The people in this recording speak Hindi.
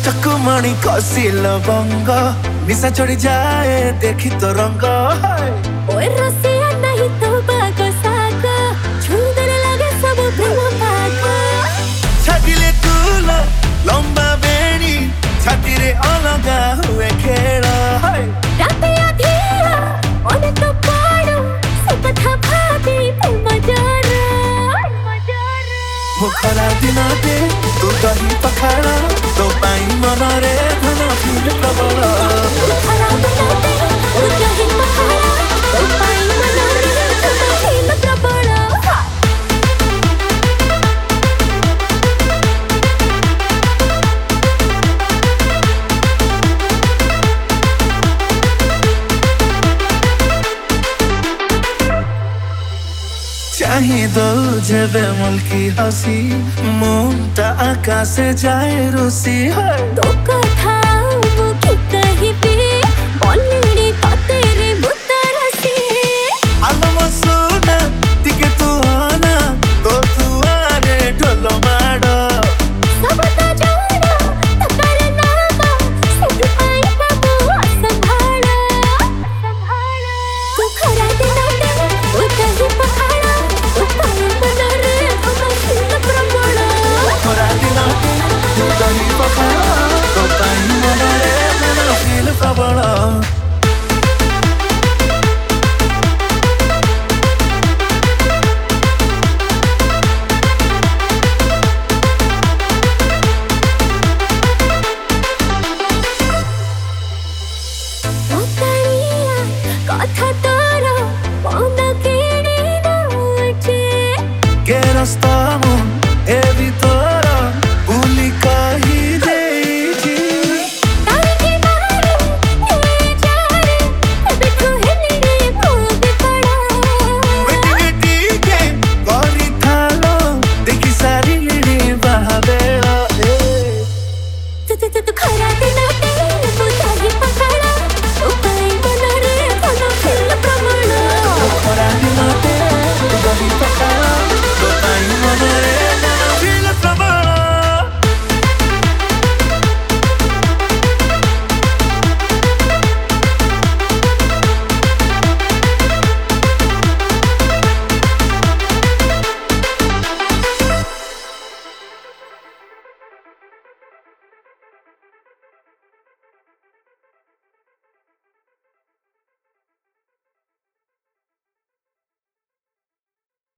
चकमणि कसी लवंग निशा चढ़ी जाए देखी तो रंग ओए रसिया नहीं तो बागो सागो छुंदर लगे सब प्रेम पागो छाटिले तुल लंबा बेणी छाती रे अलगा हुए खेल राते आधिया ओने तो पाड़ो सब था भाभी प्रेम जरा मुखरा दिन दे तू दही पखाड़ा तो पाई मन रे धन फूल प्रबल खराब बनाते तू जही पहाड़ा तू पाई मनोरे तू फील प्रबल चाहे दो जेबे मुल्की हसी मुंटा आकाशे जाए रुसी है तो